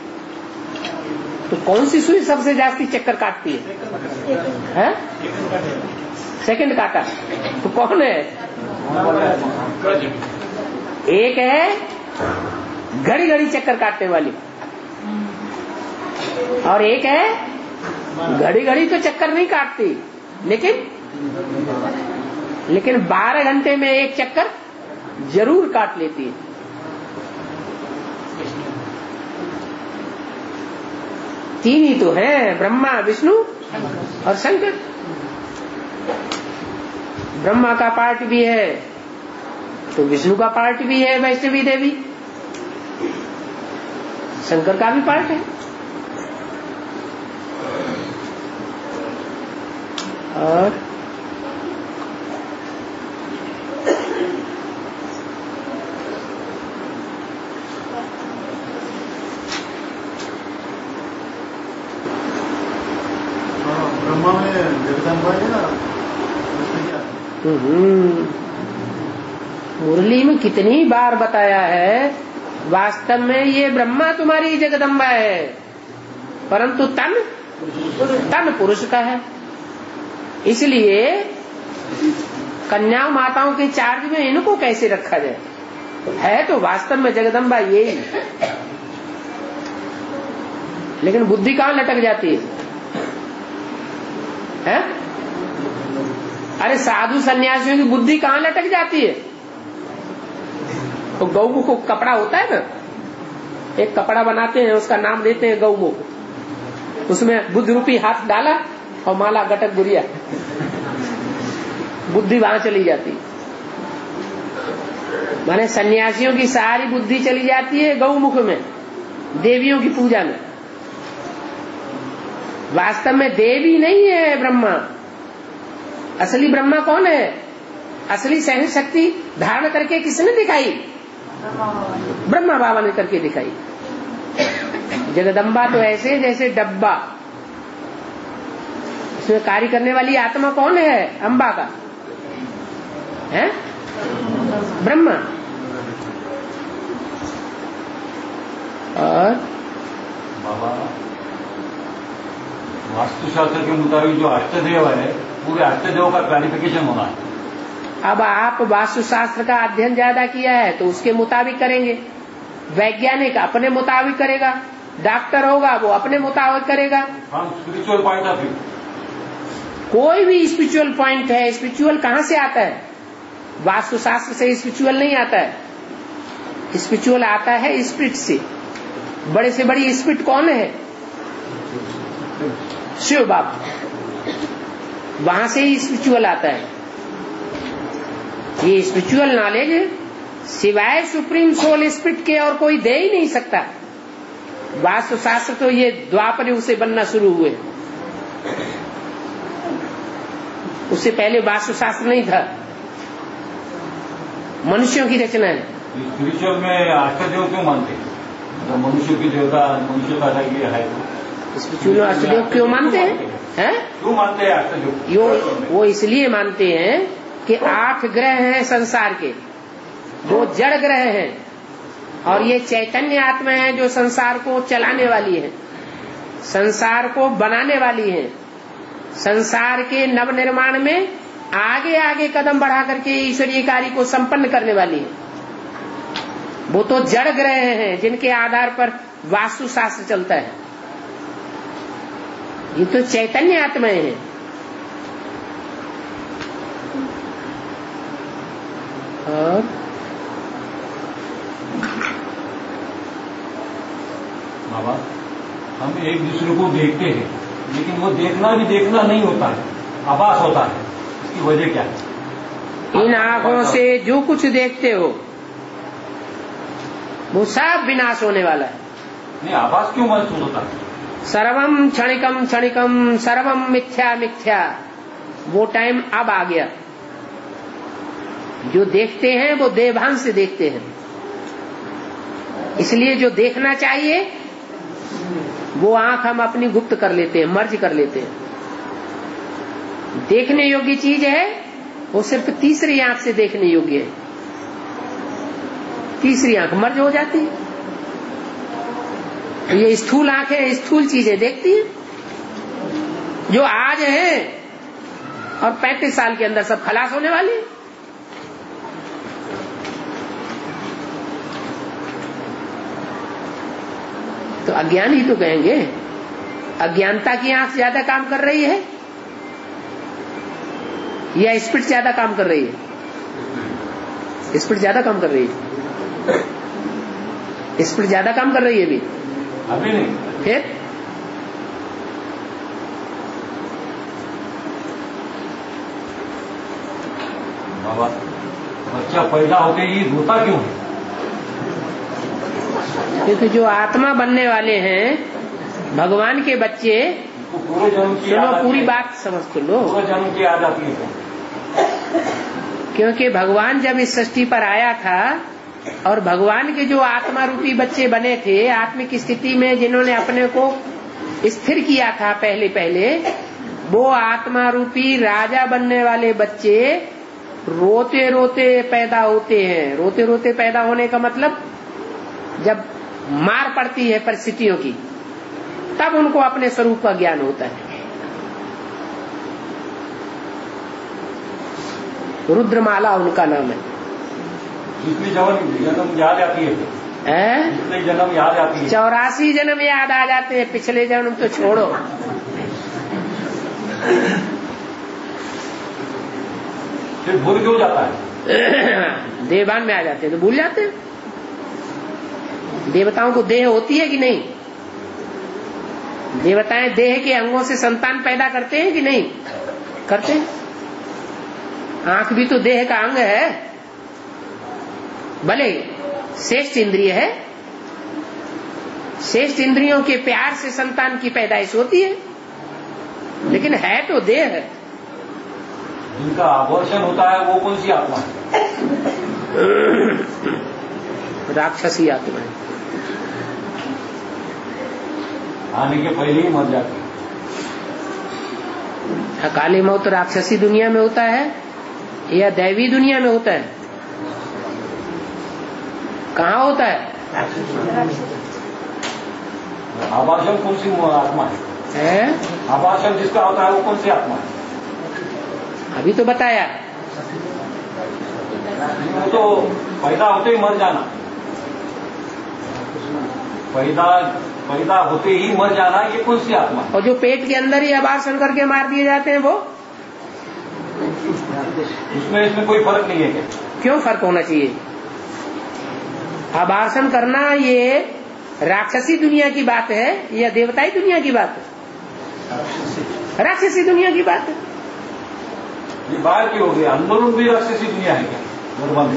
तो कौन सी सुई सबसे जास्ती चक्कर काटती है? है? सेकंड काटा तो कौन है? एक है घड़ी घड़ी चक्कर काटने वाली और एक है घड़ी घड़ी तो चक्कर नहीं काटती, लेकिन लेकिन बारह घंटे में एक चक्कर जरूर काट लेती है। तीन ही तो हैं, ब्रह्मा विष्णु और शंकर। ब्रह्मा का पार्ट भी है तो विष्णु का पार्ट भी है, वैष्णवी देवी। शंकर का भी पार्ट है। और मुरली में कितनी बार बताया है, वास्तव में ये ब्रह्मा तुम्हारी जगदम्बा है, परंतु तन तन पुरुष का है। इसलिए कन्या माताओं के चार्ज में इनको कैसे रखा जाए? है तो वास्तव में जगदम्बा यही, लेकिन बुद्धि कहाँ लटक जाती है, है? अरे साधु सन्यासियों की बुद्धि कहाँ लटक जाती है? तो गौमुख को कपड़ा होता है ना, एक कपड़ा बनाते हैं, उसका नाम देते हैं गौमुख। उसमें बुद्ध रूपी हाथ डाला और माला गटक गुड़िया, बुद्धि वहां चली जाती। माने सन्यासियों की सारी बुद्धि चली जाती है गौमुख में, देवियों की पूजा में। वास्तव में देवी नहीं है ब्रह्मा। असली ब्रह्मा कौन है? असली सहन शक्ति धारण करके किसने दिखाई? ब्रह्मा बाबा ने करके दिखाई। जगदम्बा तो ऐसे जैसे डब्बा, इसमें कार्य करने वाली आत्मा कौन है? अम्बा का है ब्रह्मा। और बाबा वास्तुशास्त्र के मुताबिक जो अष्टदेव है, पूरे अष्टदेव का क्लैरिफिकेशन होना है। अब आप वास्तुशास्त्र का अध्ययन ज्यादा किया है तो उसके मुताबिक करेंगे, वैज्ञानिक अपने मुताबिक करेगा, डॉक्टर होगा वो अपने मुताबिक करेगा। स्पिरिचुअल पॉइंट ऑफ व्यू, कोई भी स्पिरिचुअल पॉइंट है, स्पिरिचुअल कहाँ से आता है? वास्तुशास्त्र से स्पिरिचुअल नहीं आता है। स्पिरिचुअल आता है स्पिरिट से। बड़े से बड़ी स्पिरिट कौन है? शिव बाबा, वहां से ही स्पिरिचुअल आता है। ये स्पिरिचुअल नॉलेज सिवाय सुप्रीम सोल स्पिरिट के और कोई दे ही नहीं सकता। वास्तुशास्त्र तो ये द्वापर युग से बनना शुरू हुए, उससे पहले वास्तुशास्त्र नहीं था, मनुष्यों की रचना है। स्पिरिचुअल में अष्टदेव क्यों मानते हैं? तो मनुष्य की देवता, मनुष्य का ये है, स्पिरिचुअल अष्टदेव क्यों मानते हैं? हैं? क्यों मानते हैं अष्टदेव? यो वो इसलिए मानते हैं कि आठ ग्रह हैं संसार के, दो जड़ ग्रह हैं और ये चैतन्य आत्मा है जो संसार को चलाने वाली है, संसार को बनाने वाली है, संसार के नव निर्माण में आगे आगे कदम बढ़ा करके ईश्वरीय कार्य को संपन्न करने वाली है। वो तो जड़ ग्रह हैं जिनके आधार पर वास्तुशास्त्र चलता है। ये तो चैतन्य आत्माएं हैं। और बाबा हम एक दूसरे को देखते हैं, लेकिन वो देखना भी देखना नहीं होता है, आभास होता है। इसकी वजह क्या है? इन आंखों से जो कुछ देखते हो वो सब विनाश होने वाला है। नहीं, आभास क्यों महसूस होता है? सर्वम क्षणिकम क्षणिकम सर्वम मिथ्या मिथ्या, वो टाइम अब आ गया। जो देखते हैं वो देवभान से देखते हैं, इसलिए जो देखना चाहिए वो आंख हम अपनी गुप्त कर लेते हैं, मर्ज कर लेते हैं। देखने योग्य चीज है वो सिर्फ तीसरी आंख से देखने योग्य है, तीसरी आंख मर्ज हो जाती है। तो ये स्थूल आंखें स्थूल चीजें देखती है, जो आज है और पैंतीस साल के अंदर सब खलास होने वाली है। तो अज्ञान ही तो कहेंगे। अज्ञानता की आंख ज्यादा काम कर रही है या स्पिरिट ज्यादा काम कर रही है? स्पिरिट ज्यादा काम कर रही है, स्पिरिट ज्यादा काम कर रही है अभी अभी नहीं। फिर बाबा बच्चा पैदा होते ही रोता क्यों है? क्योंकि जो आत्मा बनने वाले हैं भगवान के बच्चे, पूरे जन्म की सुनो पूरी बात समझ कर लो, पूरे जन्म की याद आती है। क्योंकि भगवान जब इस सृष्टि पर आया था और भगवान के जो आत्मा रूपी बच्चे बने थे, आत्मिक स्थिति में जिन्होंने अपने को स्थिर किया था पहले पहले, वो आत्मा रूपी राजा बनने वाले बच्चे रोते रोते पैदा होते हैं। रोते रोते पैदा होने का मतलब जब मार पड़ती है परिस्थितियों की, तब उनको अपने स्वरूप का ज्ञान होता है। रुद्रमाला उनका नाम है। जितनी जन्म याद आती है, जितने जन्म याद आती है, चौरासी जन्म याद आ जाते हैं, पिछले जन्म तो छोड़ो। फिर भूल क्यों जाता है? देवान में आ जाते हैं तो भूल जाते हैं। देवताओं को देह होती है कि नहीं? देवताएं देह के अंगों से संतान पैदा करते हैं कि नहीं करते हैं? आंख भी तो देह का अंग है, भले श्रेष्ठ इंद्रिय है। श्रेष्ठ इंद्रियों के प्यार से संतान की पैदाइश होती है, लेकिन है तो देह है। जिनका आवर्षण होता है वो कौन सी आत्मा है? राक्षसी आत्मा है। आने के पहले ही मर जाती है। अकाली मौत राक्षसी दुनिया में होता है या दैवी दुनिया में होता है? कहाँ होता है? आवासन कौन सी आत्मा है? है? आवासन जिसका होता है वो कौन सी आत्मा है? अभी तो बताया। वो तो पैदा होते ही मर जाना, पैदा पैदा होते ही मर जाना, ये कौन सी आत्मा है? और जो पेट के अंदर ही आवासन करके मार दिए जाते हैं वो? उसमें इसमें कोई फर्क नहीं है क्या? क्यों फर्क होना चाहिए? आवासन करना ये राक्षसी दुनिया की बात है या देवताई दुनिया की बात है? राक्षसी दुनिया की बात है। ये बाहर की हो गई, अंदर भी राक्षसी दुनिया है क्या? गर्भ में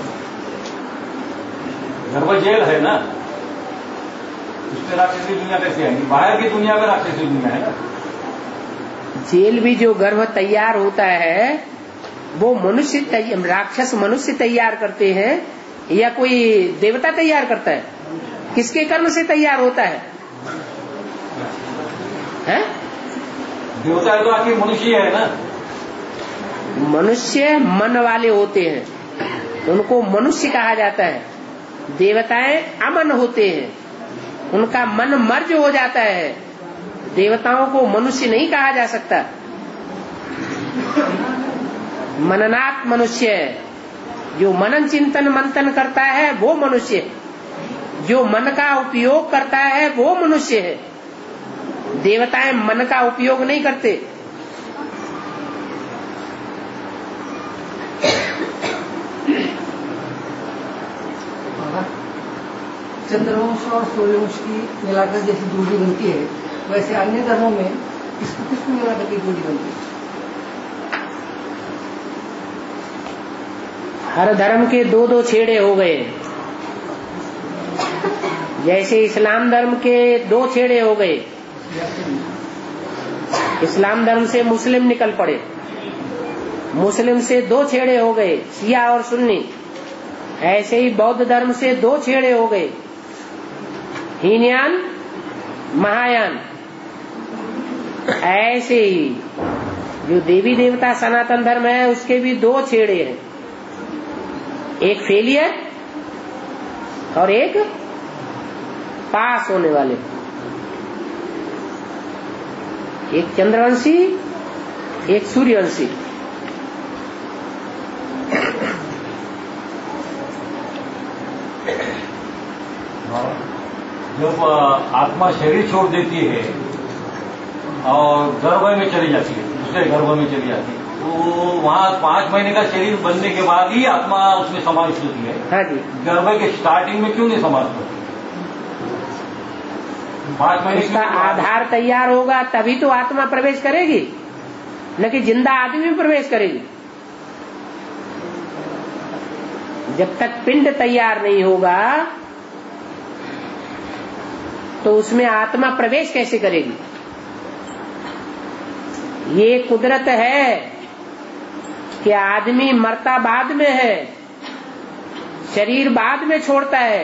गर्भ जेल है ना, उसमें राक्षसी दुनिया कैसे आएगी? बाहर की दुनिया में राक्षसी दुनिया है ना। जेल भी जो गर्भ तैयार होता है वो मनुष्य, राक्षस मनुष्य तैयार करते हैं या कोई देवता तैयार करता है? किसके कर्म से तैयार होता है? हैं? देवता तो आखिर मनुष्य है ना। मनुष्य मन वाले होते हैं, उनको मनुष्य कहा जाता है। देवताएं अमन होते हैं, उनका मन मर्ज हो जाता है। देवताओं को मनुष्य नहीं कहा जा सकता। मननात् मनुष्य, जो मनन चिंतन मंथन करता है वो मनुष्य है। जो मन का उपयोग करता है वो मनुष्य है। देवताएं मन का उपयोग नहीं करते। चंद्रवंश और सूर्यवंश की मिलाकर जैसी जोड़ी बनती है, वैसे अन्य धर्मों में किसको किसको मिलाकर की जोड़ी बनती है? हर धर्म के दो दो छेड़े हो गए। जैसे इस्लाम धर्म के दो छेड़े हो गए, इस्लाम धर्म से मुस्लिम निकल पड़े, मुस्लिम से दो छेड़े हो गए, शिया और सुन्नी। ऐसे ही बौद्ध धर्म से दो छेड़े हो गए, हीनयान महायान। ऐसे ही जो देवी देवता सनातन धर्म है उसके भी दो छेड़े हैं, एक फेलियर और एक पास होने वाले। एक चंद्रवंशी, एक सूर्यवंशी। जब आत्मा शरीर छोड़ देती है और गर्भ में चली जाती है, दूसरे गर्भ में चली जाती है, तो वहाँ पांच महीने का शरीर बनने के बाद ही आत्मा उसमें समाविष्ट होती है। हाँ जी। गर्भ के स्टार्टिंग में क्यों नहीं समाविष्ट होती? पांच महीने उसका आधार तैयार होगा तभी तो आत्मा प्रवेश करेगी, न कि जिंदा आदमी में प्रवेश करेगी। जब तक पिंड तैयार नहीं होगा तो उसमें आत्मा प्रवेश कैसे करेगी? ये कुदरत है कि आदमी मरता बाद में है, शरीर बाद में छोड़ता है।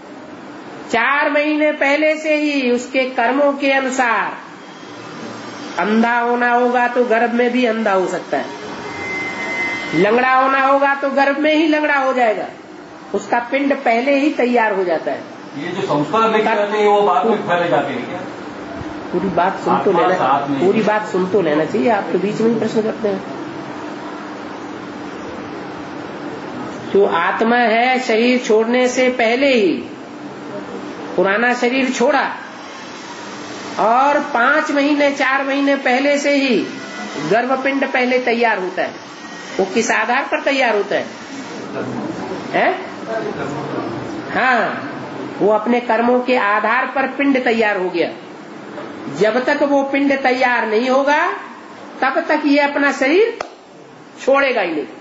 चार महीने पहले से ही उसके कर्मों के अनुसार अंधा होना होगा तो गर्भ में भी अंधा हो सकता है, लंगड़ा होना होगा तो गर्भ में ही लंगड़ा हो जाएगा, उसका पिंड पहले ही तैयार हो जाता है। ये जो संस्कार लेके आते हैं वो बाद में फैले जाते हैं क्या? पूरी बात सुन तो लेना पूरी बात सुन तो लेना चाहिए, आप तो बीच में ही प्रश्न करते हैं। जो आत्मा है शरीर छोड़ने से पहले ही पुराना शरीर छोड़ा और पांच महीने चार महीने पहले से ही गर्भपिंड पहले तैयार होता है। वो किस आधार पर तैयार होता है, है? हाँ, वो अपने कर्मों के आधार पर पिंड तैयार हो गया। जब तक वो पिंड तैयार नहीं होगा तब तक ये अपना शरीर छोड़ेगा ही नहीं।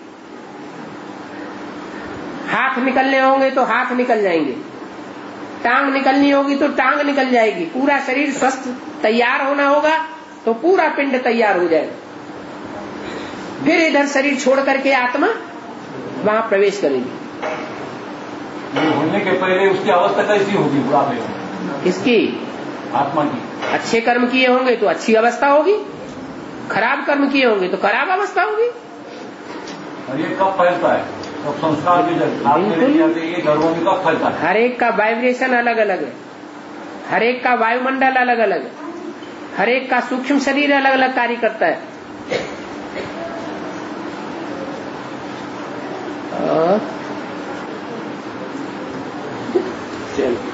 हाथ निकलने होंगे तो हाथ निकल जाएंगे, टांग निकलनी होगी तो टांग निकल जाएगी, पूरा शरीर स्वस्थ तैयार होना होगा तो पूरा पिंड तैयार हो जाएगा। फिर इधर शरीर छोड़ करके आत्मा वहां प्रवेश करेगी। होने के पहले उसकी अवस्था कैसी होगी बुढ़ापे में? इसकी आत्मा की अच्छे कर्म किए होंगे तो अच्छी अवस्था होगी, खराब कर्म किए होंगे तो खराब अवस्था होगी। और ये कब फैलता है? तो संस्कार की जब ये गर्भों में कब फैलता है? हर एक का वाइब्रेशन अलग अलग है, हर एक का वायुमंडल अलग अलग है, हर एक का सूक्ष्म शरीर अलग अलग कार्य करता है। चलो